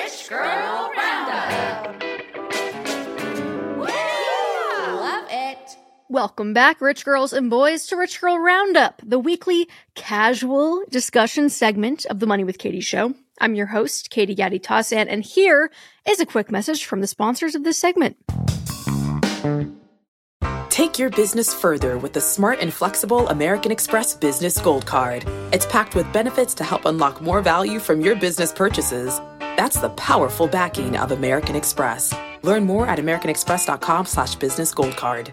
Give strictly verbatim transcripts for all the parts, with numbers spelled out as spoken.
Rich Girl Roundup. Love it. Welcome back, rich girls and boys, to Rich Girl Roundup, the weekly casual discussion segment of the Money with Katie show. I'm your host, Katie Gaddy Tassan, and here is a quick message from the sponsors of this segment. Take your business further with the smart and flexible American Express Business Gold Card. It's packed with benefits to help unlock more value from your business purchases. That's the powerful backing of American Express. Learn more at americanexpress.com slash business gold card.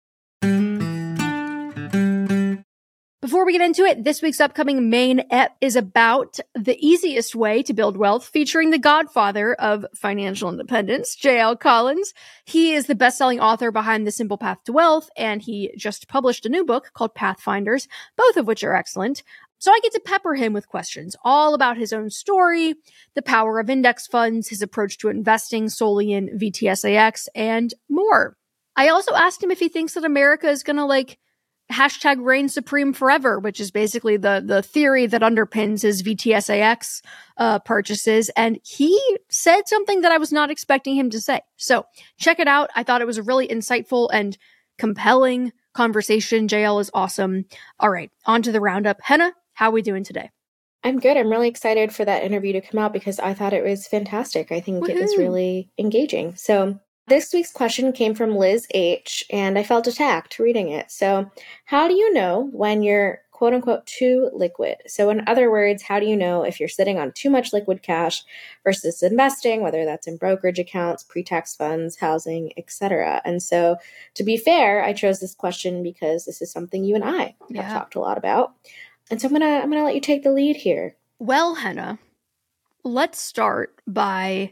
Before we get into it, this week's upcoming main ep is about the easiest way to build wealth, featuring the godfather of financial independence, J L Collins. He is the best-selling author behind The Simple Path to Wealth, and he just published a new book called Pathfinders, both of which are excellent. So I get to pepper him with questions all about his own story, the power of index funds, his approach to investing solely in V T S A X, and more. I also asked him if he thinks that America is going to, like, hashtag reign supreme forever, which is basically the the theory that underpins his V T S A X uh, purchases. And he said something that I was not expecting him to say. So check it out. I thought it was a really insightful and compelling conversation. J L is awesome. All right, on to the roundup. Henna, how are we doing today? I'm good. I'm really excited for that interview to come out because I thought it was fantastic. I think Woohoo. It was really engaging. So this week's question came from Liz H, and I felt attacked reading it. So how do you know when you're quote unquote too liquid? So in other words, how do you know if you're sitting on too much liquid cash versus investing, whether that's in brokerage accounts, pre-tax funds, housing, et cetera? And so to be fair, I chose this question because this is something you and I yeah. have talked a lot about. And so I'm gonna I'm gonna let you take the lead here. Well, Henna, let's start by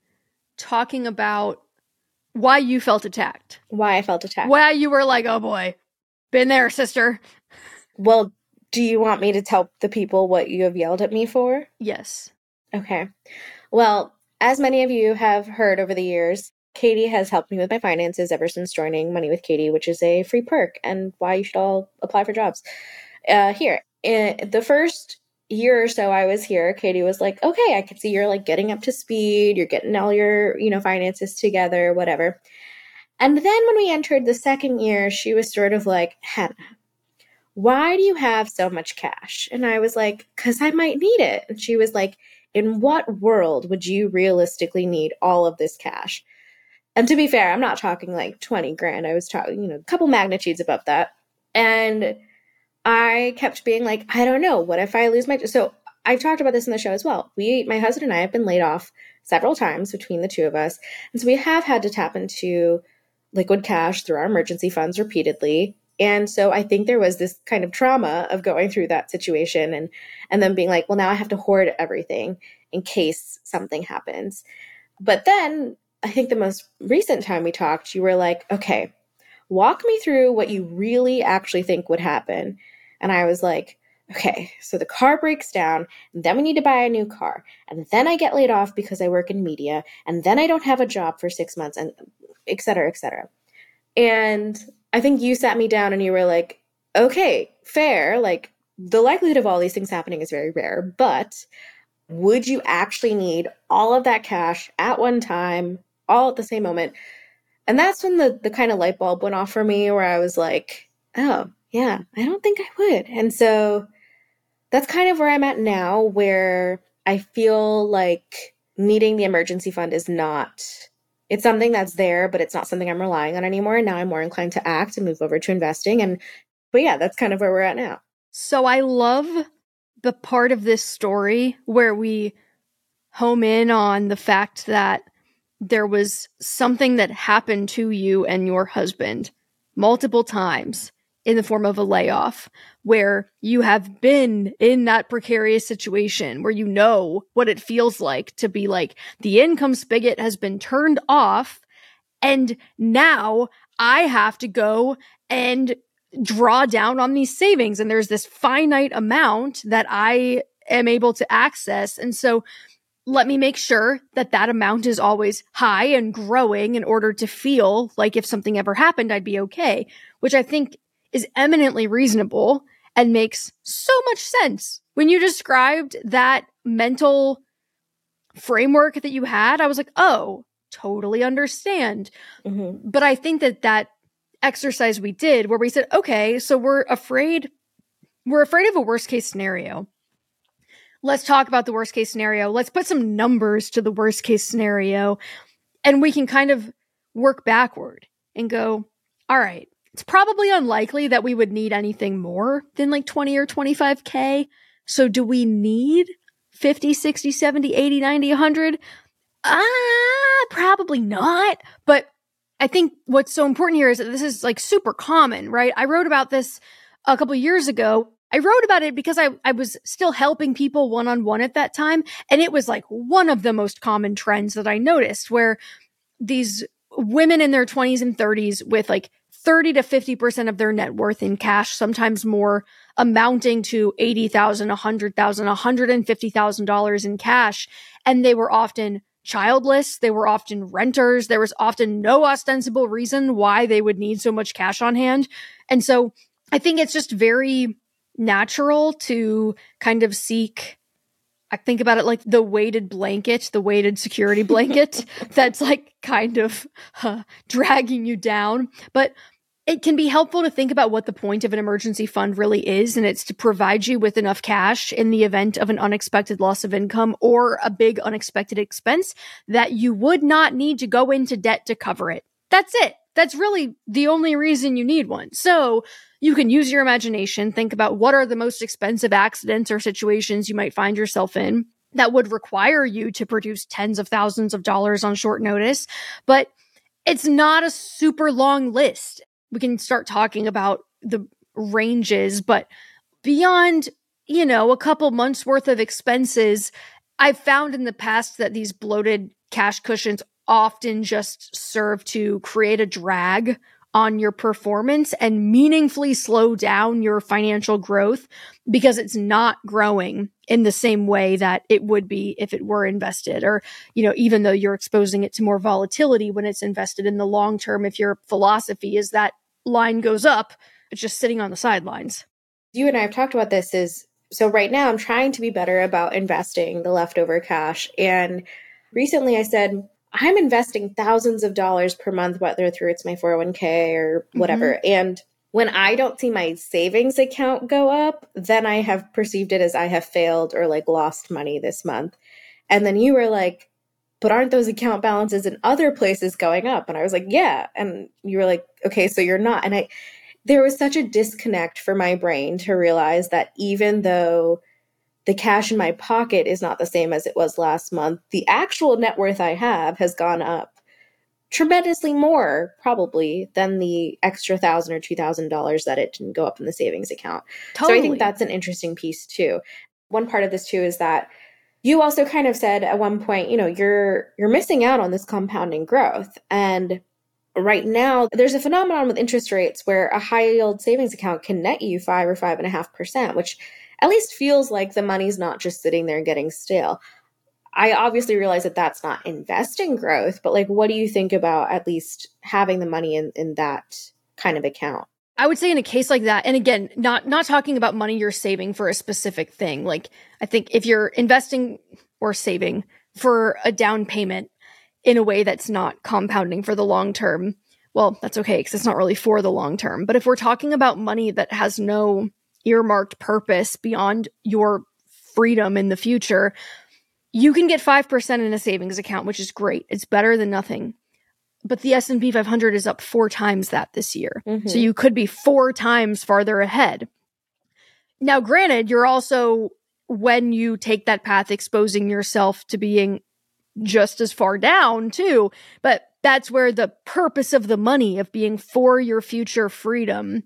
talking about why you felt attacked. Why I felt attacked. Why you were like, oh boy, been there, sister. Well, do you want me to tell the people what you have yelled at me for? Yes. Okay. Well, as many of you have heard over the years, Katie has helped me with my finances ever since joining Money with Katie, which is a free perk and why you should all apply for jobs. Uh, here, in the first year or so I was here, Katie was like, okay, I can see you're like getting up to speed. You're getting all your, you know, finances together, whatever. And then when we entered the second year, she was sort of like, Henna, why do you have so much cash? And I was like, because I might need it. And she was like, in what world would you realistically need all of this cash? And to be fair, I'm not talking like twenty grand. I was talking, you know, a couple magnitudes above that. And I kept being like, I don't know. What if I lose my... So I've talked about this in the show as well. We, my husband and I have been laid off several times between the two of us. And so we have had to tap into liquid cash through our emergency funds repeatedly. And so I think there was this kind of trauma of going through that situation and, and then being like, well, now I have to hoard everything in case something happens. But then I think the most recent time we talked, you were like, okay, walk me through what you really actually think would happen. And I was like, okay, so the car breaks down, and then we need to buy a new car. And then I get laid off because I work in media. And then I don't have a job for six months, and et cetera, et cetera. And I think you sat me down and you were like, okay, fair. Like the likelihood of all these things happening is very rare. But would you actually need all of that cash at one time, all at the same moment? And that's when the, the kind of light bulb went off for me where I was like, oh, yeah, I don't think I would. And so that's kind of where I'm at now, where I feel like needing the emergency fund is not, it's something that's there, but it's not something I'm relying on anymore. And now I'm more inclined to act and move over to investing. And, but yeah, that's kind of where we're at now. So I love the part of this story where we home in on the fact that there was something that happened to you and your husband multiple times in the form of a layoff, where you have been in that precarious situation where you know what it feels like to be like, the income spigot has been turned off, and now I have to go and draw down on these savings, and there's this finite amount that I am able to access. And so let me make sure that that amount is always high and growing in order to feel like if something ever happened, I'd be okay, which I think is eminently reasonable and makes so much sense. When you described that mental framework that you had, I was like, oh, totally understand. Mm-hmm. But I think that that exercise we did where we said, okay, so we're afraid, we're afraid of a worst case scenario. Let's talk about the worst case scenario. Let's put some numbers to the worst case scenario. And we can kind of work backward and go, all right, it's probably unlikely that we would need anything more than like twenty or twenty-five K. So do we need fifty, sixty, seventy, eighty, ninety, one hundred? Ah, probably not. But I think what's so important here is that this is like super common, right? I wrote about this a couple of years ago. I wrote about it because I, I was still helping people one-on-one at that time. And it was like one of the most common trends that I noticed where these women in their twenties and thirties with like thirty to fifty percent of their net worth in cash, sometimes more, amounting to eighty thousand dollars, one hundred thousand dollars, one hundred fifty thousand dollars in cash. And they were often childless. They were often renters. There was often no ostensible reason why they would need so much cash on hand. And so I think it's just very natural to kind of seek, I think about it like the weighted blanket, the weighted security blanket that's like kind of uh, dragging you down. But it can be helpful to think about what the point of an emergency fund really is, and it's to provide you with enough cash in the event of an unexpected loss of income or a big unexpected expense that you would not need to go into debt to cover it. That's it. That's really the only reason you need one. So you can use your imagination, think about what are the most expensive accidents or situations you might find yourself in that would require you to produce tens of thousands of dollars on short notice. But it's not a super long list. We can start talking about the ranges, but beyond, you know, a couple months worth of expenses, I've found in the past that these bloated cash cushions often just serve to create a drag on your performance and meaningfully slow down your financial growth because it's not growing in the same way that it would be if it were invested. Or, you know, even though you're exposing it to more volatility when it's invested in the long term, if your philosophy is that line goes up, it's just sitting on the sidelines. You and I have talked about this is, so right now I'm trying to be better about investing the leftover cash. And recently I said, I'm investing thousands of dollars per month, whether through it's my four oh one k or whatever. Mm-hmm. And when I don't see my savings account go up, then I have perceived it as I have failed or like lost money this month. And then you were like, but aren't those account balances in other places going up? And I was like, yeah. And you were like, okay, so you're not. And I, there was such a disconnect for my brain to realize that even though the cash in my pocket is not the same as it was last month, the actual net worth I have has gone up tremendously more probably than the extra thousand or two thousand dollars that it didn't go up in the savings account. Totally. So I think that's an interesting piece too. One part of this too is that you also kind of said at one point, you know, you're you're missing out on this compounding growth. And right now, there's a phenomenon with interest rates where a high yield savings account can net you five or five and a half percent, which at least feels like the money's not just sitting there and getting stale. I obviously realize that that's not investing growth, but like, what do you think about at least having the money in, in that kind of account? I would say in a case like that, and again, not not talking about money you're saving for a specific thing. Like, I think if you're investing or saving for a down payment in a way that's not compounding for the long term, well, that's okay because it's not really for the long term. But if we're talking about money that has no earmarked purpose beyond your freedom in the future, you can get five percent in a savings account, which is great. It's better than nothing. But the S and P five hundred is up four times that this year. Mm-hmm. So you could be four times farther ahead. Now, granted, you're also, when you take that path, exposing yourself to being just as far down too. But that's where the purpose of the money, of being for your future freedom,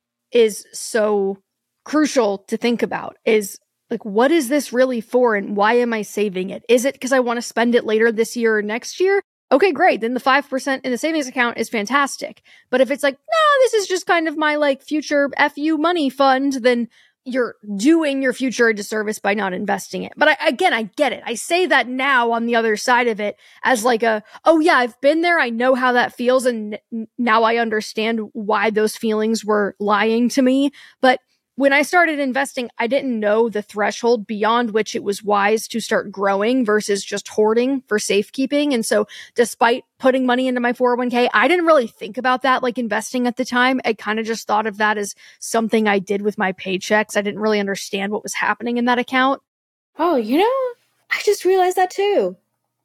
is so crucial to think about. Is like, what is this really for and why am I saving it? Is it because I want to spend it later this year or next year? Okay, great. Then the five percent in the savings account is fantastic. But if it's like, no, this is just kind of my like future F U money fund, then you're doing your future a disservice by not investing it. But I, again, I get it. I say that now on the other side of it as like a, oh yeah, I've been there. I know how that feels. And n- now I understand why those feelings were lying to me. But when I started investing, I didn't know the threshold beyond which it was wise to start growing versus just hoarding for safekeeping. And so despite putting money into my four oh one k, I didn't really think about that like investing at the time. I kind of just thought of that as something I did with my paychecks. I didn't really understand what was happening in that account. Oh, you know, I just realized that too.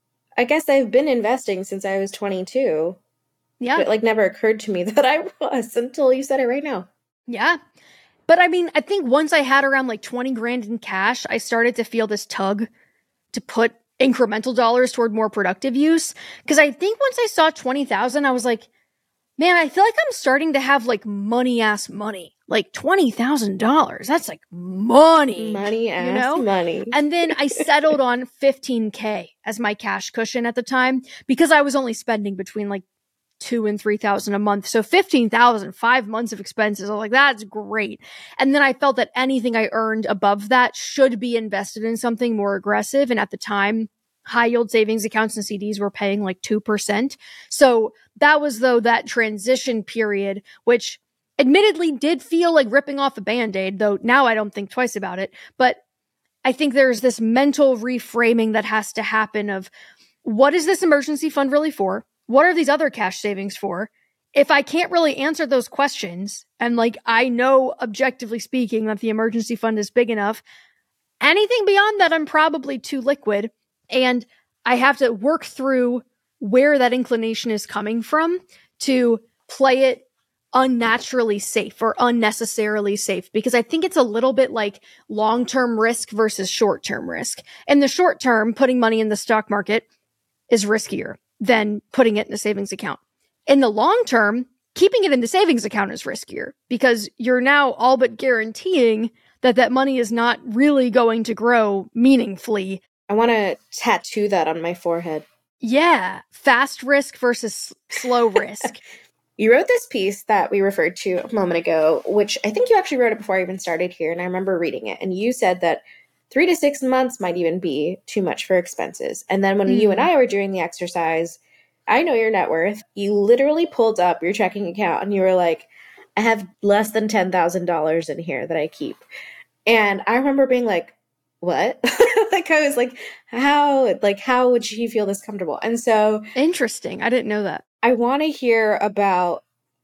I guess I've been investing since I was twenty-two. Yeah. But it like never occurred to me that I was until you said it right now. Yeah. But I mean, I think once I had around like twenty grand in cash, I started to feel this tug to put incremental dollars toward more productive use. Because I think once I saw twenty thousand, I was like, man, I feel like I'm starting to have like money ass money. Like twenty thousand dollars. That's like money. Money ass you know? money. And then I settled on fifteen K as my cash cushion at the time because I was only spending between like two and three thousand a month. So fifteen thousand, five months of expenses. I was like, that's great. And then I felt that anything I earned above that should be invested in something more aggressive. And at the time, high yield savings accounts and C Ds were paying like two percent. So that was though that transition period, which admittedly did feel like ripping off a Band-Aid, though now I don't think twice about it. But I think there's this mental reframing that has to happen of what is this emergency fund really for? What are these other cash savings for? If I can't really answer those questions, and like I know objectively speaking that the emergency fund is big enough, anything beyond that, I'm probably too liquid. And I have to work through where that inclination is coming from to play it unnaturally safe or unnecessarily safe, because I think it's a little bit like long-term risk versus short-term risk. In the short term, putting money in the stock market is riskier than putting it in a savings account. In the long term, keeping it in the savings account is riskier because you're now all but guaranteeing that that money is not really going to grow meaningfully. I want to tattoo that on my forehead. Yeah. Fast risk versus slow risk. You wrote this piece that we referred to a moment ago, which I think you actually wrote it before I even started here, and I remember reading it. And you said that three to six months might even be too much for expenses. And then when mm. you and I were doing the exercise, I know your net worth. You literally pulled up your checking account and you were like, I have less than ten thousand dollars in here that I keep. And I remember being like, what? Like, I was like, how, like, how would she feel this comfortable? And so interesting. I didn't know that. I want to hear about,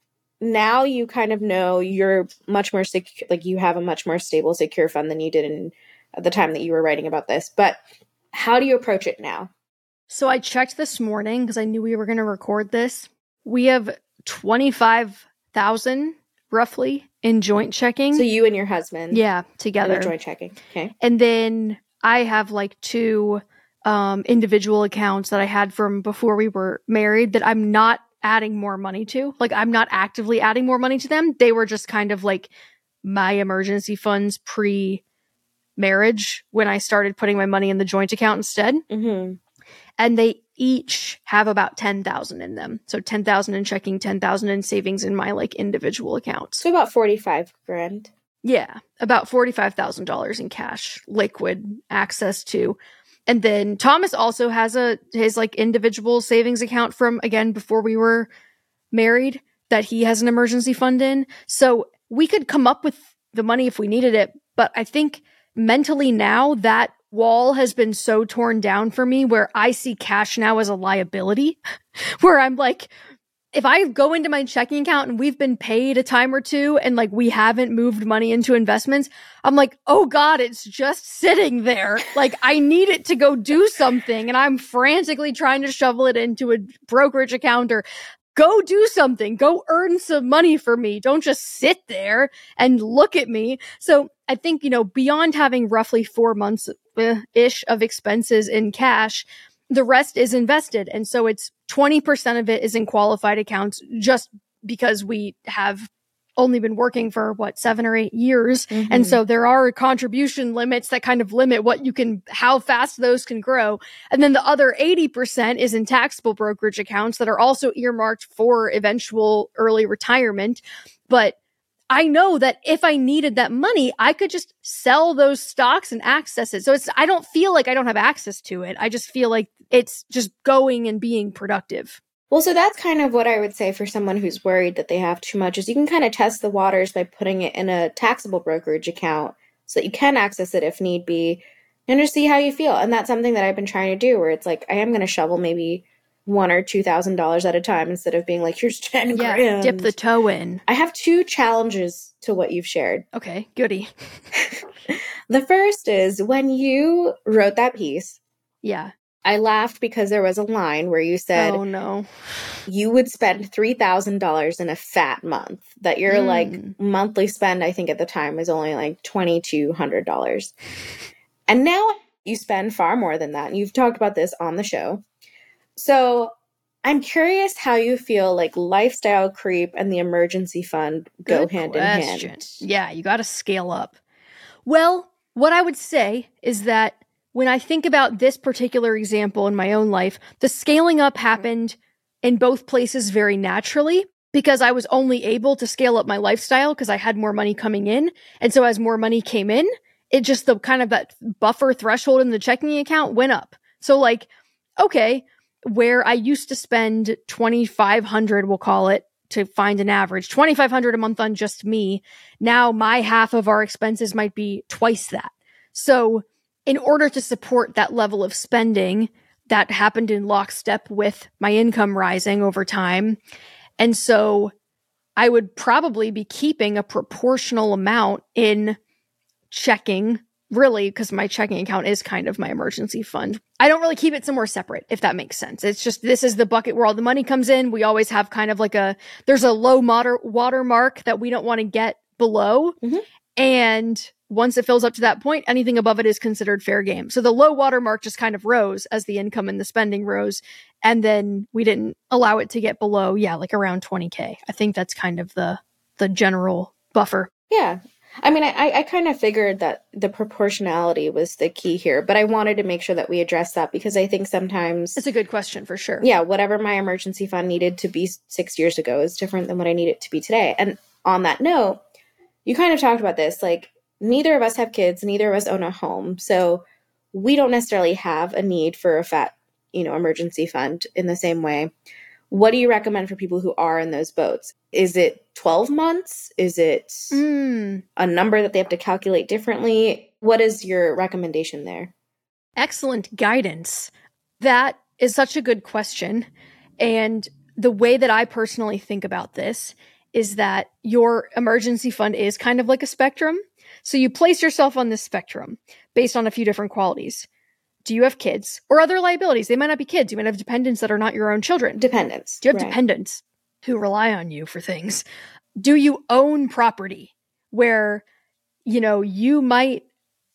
now you kind of know you're much more secure, like you have a much more stable, secure fund than you did in at the time that you were writing about this. But how do you approach it now? So I checked this morning because I knew we were going to record this. We have twenty-five thousand roughly in joint checking. So you and your husband. Yeah, together. Joint checking. Okay. And then I have like two um, individual accounts that I had from before we were married that I'm not adding more money to. Like I'm not actively adding more money to them. They were just kind of like my emergency funds pre marriage when I started putting my money in the joint account instead. Mm-hmm. And they each have about ten thousand in them. So ten thousand in checking, ten thousand in savings in my like individual accounts. So about forty-five grand. Yeah. About forty-five thousand dollars in cash, liquid access to. And then Thomas also has a, his like individual savings account from, again, before we were married that he has an emergency fund in. So we could come up with the money if we needed it. But I think mentally now that wall has been so torn down for me where I see cash now as a liability, where I'm like, if I go into my checking account and we've been paid a time or two and like we haven't moved money into investments, I'm like, oh God, it's just sitting there. Like I need it to go do something. And I'm frantically trying to shovel it into a brokerage account or go do something, go earn some money for me. Don't just sit there and look at me. So I think, you know, beyond having roughly four months uh, ish of expenses in cash, the rest is invested. And so it's twenty percent of it is in qualified accounts just because we have only been working for what, seven or eight years. Mm-hmm. And so there are contribution limits that kind of limit what you can, how fast those can grow. And then the other eighty percent is in taxable brokerage accounts that are also earmarked for eventual early retirement. But I know that if I needed that money, I could just sell those stocks and access it. So it's, I don't feel like I don't have access to it. I just feel like it's just going and being productive. Well, so that's kind of what I would say for someone who's worried that they have too much is you can kind of test the waters by putting it in a taxable brokerage account so that you can access it if need be and just see how you feel. And that's something that I've been trying to do where it's like I am going to shovel maybe one or two thousand dollars at a time instead of being like, here's ten Yeah, grand. dip the toe in. I have two challenges to what you've shared. Okay, goody. The first is when you wrote that piece, Yeah. I laughed because there was a line where you said Oh, no. you would spend three thousand dollars in a fat month, that your Mm. like monthly spend, I think at the time was only like twenty-two hundred dollars. And now you spend far more than that. And you've talked about this on the show. So I'm curious how you feel like lifestyle creep and the emergency fund go Good hand question. in hand. Yeah, you got to scale up. Well, what I would say is that when I think about this particular example in my own life, the scaling up happened in both places very naturally because I was only able to scale up my lifestyle because I had more money coming in. And so as more money came in, it just the kind of that buffer threshold in the checking account went up. So like, okay, where I used to spend twenty-five hundred dollars, we'll call it, to find an average, twenty-five hundred dollars a month on just me. Now my half of our expenses might be twice that. So in order to support that level of spending, that happened in lockstep with my income rising over time. And so I would probably be keeping a proportional amount in checking, really, because my checking account is kind of my emergency fund. I don't really keep it somewhere separate, if that makes sense. It's just, this is the bucket where all the money comes in. We always have kind of like a, there's a low moder- watermark that we don't want to get below. Mm-hmm. And once it fills up to that point, anything above it is considered fair game. So the low water mark just kind of rose as the income and the spending rose. And then we didn't allow it to get below, yeah, like around twenty K. I think that's kind of the the general buffer. Yeah. I mean, I, I kind of figured that the proportionality was the key here, but I wanted to make sure that we address that because I think sometimes... It's a good question for sure. Yeah, whatever my emergency fund needed to be six years ago is different than what I need it to be today. And on that note, you kind of talked about this, like, neither of us have kids, neither of us own a home. So we don't necessarily have a need for a fat, you know, emergency fund in the same way. What do you recommend for people who are in those boats? Is it twelve months? Is it Mm. a number that they have to calculate differently? What is your recommendation there? Excellent guidance. That is such a good question. And the way that I personally think about this is that your emergency fund is kind of like a spectrum. So you place yourself on this spectrum based on a few different qualities. Do you have kids or other liabilities? They might not be kids. You might have dependents that are not your own children. Dependents. Do you have right. dependents who rely on you for things? Do you own property where, you know, you might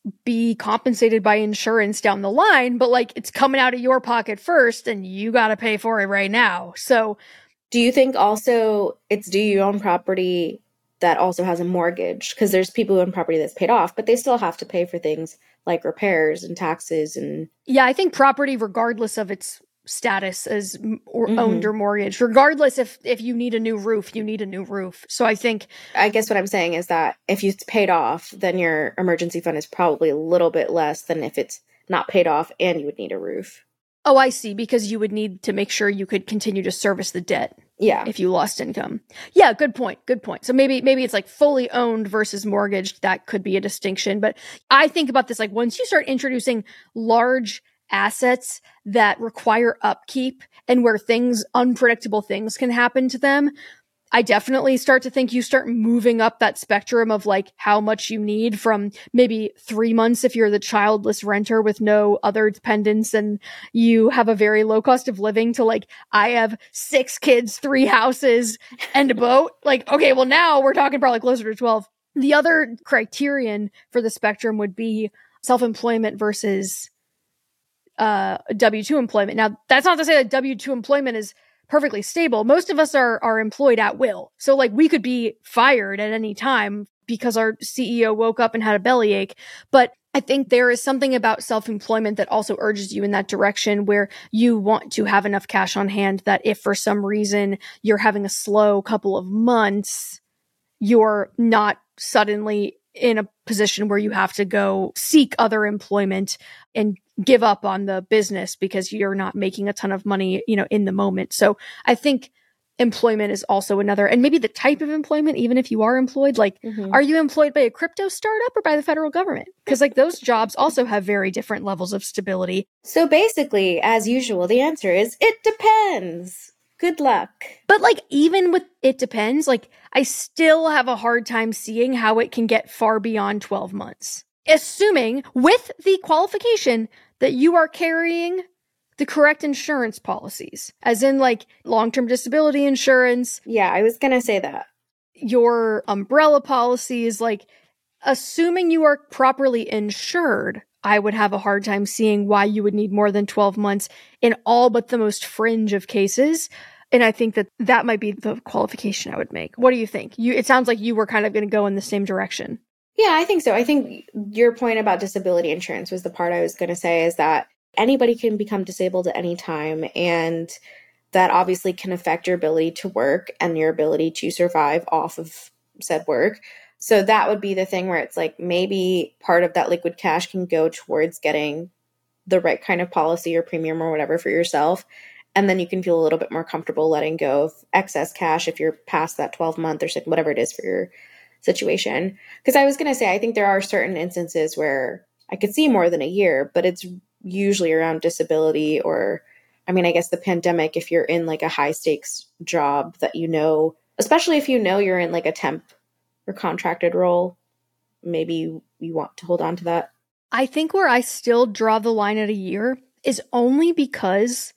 be compensated by insurance down the line, but like it's coming out of your pocket first and you got to pay for it right now. So do you think also it's do you own property that also has a mortgage? Because there's people who own property that's paid off, but they still have to pay for things like repairs and taxes. And yeah, I think property, regardless of its status as m- or Mhm. owned or mortgaged, regardless if if you need a new roof, you need a new roof. So I think I guess what I'm saying is that if it's paid off, then your emergency fund is probably a little bit less than if it's not paid off and you would need a roof. oh, I see, because you would need to make sure you could continue to service the debt Yeah. if you lost income. Yeah, good point. Good point. So maybe maybe it's like fully owned versus mortgaged. That could be a distinction. But I think about this like once you start introducing large assets that require upkeep and where things, unpredictable things can happen to them, I definitely start to think you start moving up that spectrum of like how much you need from maybe three months if you're the childless renter with no other dependents and you have a very low cost of living to like, I have six kids, three houses and a boat. Like, okay, well now we're talking probably closer to twelve. The other criterion for the spectrum would be self-employment versus uh, W two employment. Now, that's not to say that W two employment is perfectly stable. Most of us are are employed at will. So like we could be fired at any time because our C E O woke up and had a bellyache. But I think there is something about self-employment that also urges you in that direction where you want to have enough cash on hand that if for some reason you're having a slow couple of months, you're not suddenly in a position where you have to go seek other employment and give up on the business because you're not making a ton of money, you know, in the moment. So I think employment is also another, and maybe the type of employment, even if you are employed, like, mm-hmm. are you employed by a crypto startup or by the federal government? Because like those jobs also have very different levels of stability. So basically, as usual, the answer is it depends. Good luck. But like, even with it depends, like I still have a hard time seeing how it can get far beyond twelve months. Assuming with the qualification that you are carrying the correct insurance policies, as in like long-term disability insurance. Yeah, I was going to say that. Your umbrella policies, like assuming you are properly insured, I would have a hard time seeing why you would need more than twelve months in all but the most fringe of cases. And I think that that might be the qualification I would make. What do you think? You, it sounds like you were kind of going to go in the same direction. Yeah, I think so. I think your point about disability insurance was the part I was going to say, is that anybody can become disabled at any time, and that obviously can affect your ability to work and your ability to survive off of said work. So that would be the thing where it's like maybe part of that liquid cash can go towards getting the right kind of policy or premium or whatever for yourself. And then you can feel a little bit more comfortable letting go of excess cash if you're past that twelve month or whatever it is for your situation. Because I was going to say, I think there are certain instances where I could see more than a year, but it's usually around disability or, I mean, I guess the pandemic, if you're in like a high stakes job that you know, especially if you know you're in like a temp or contracted role, maybe you, you want to hold on to that. I think where I still draw the line at a year is only because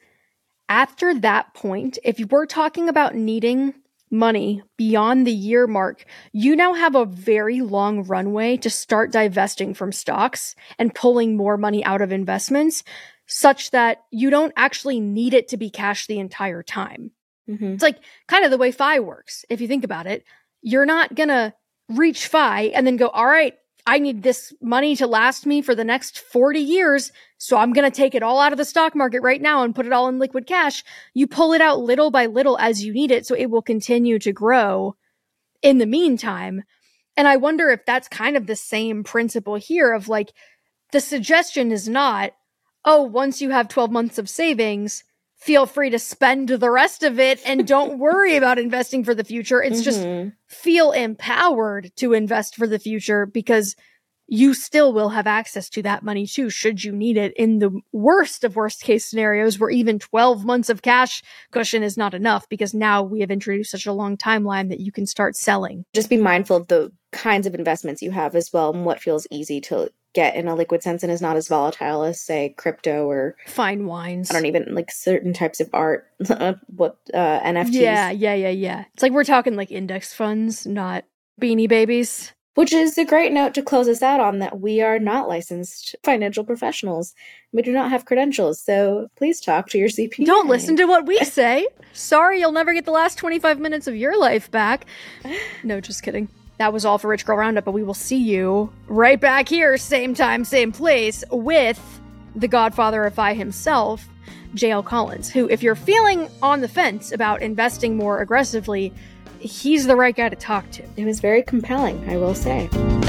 after that point, if we're talking about needing money beyond the year mark, you now have a very long runway to start divesting from stocks and pulling more money out of investments such that you don't actually need it to be cash the entire time. Mm-hmm. It's like kind of the way F I works. If you think about it, you're not going to reach F I and then go, all right, I need this money to last me for the next forty years, so I'm going to take it all out of the stock market right now and put it all in liquid cash. You pull it out little by little as you need it, so it will continue to grow in the meantime. And I wonder if that's kind of the same principle here of like, the suggestion is not, oh, once you have twelve months of savings, feel free to spend the rest of it and don't worry about investing for the future. It's mm-hmm. just feel empowered to invest for the future because you still will have access to that money too, should you need it in the worst of worst case scenarios where even twelve months of cash cushion is not enough because now we have introduced such a long timeline that you can start selling. Just be mindful of the kinds of investments you have as well and what feels easy to get in a liquid sense and is not as volatile as, say, crypto or fine wines. I don't even like certain types of art, what uh, N F Ts. Yeah, yeah, yeah, yeah. It's like we're talking like index funds, not Beanie Babies. Which is a great note to close us out on, that we are not licensed financial professionals. We do not have credentials, so please talk to your C P A. Don't listen to what we say. Sorry, you'll never get the last twenty-five minutes of your life back. No, just kidding. That was all for Rich Girl Roundup, but we will see you right back here, same time, same place, with the godfather of F I himself, J L Collins, who, if you're feeling on the fence about investing more aggressively, he's the right guy to talk to. It was very compelling, I will say.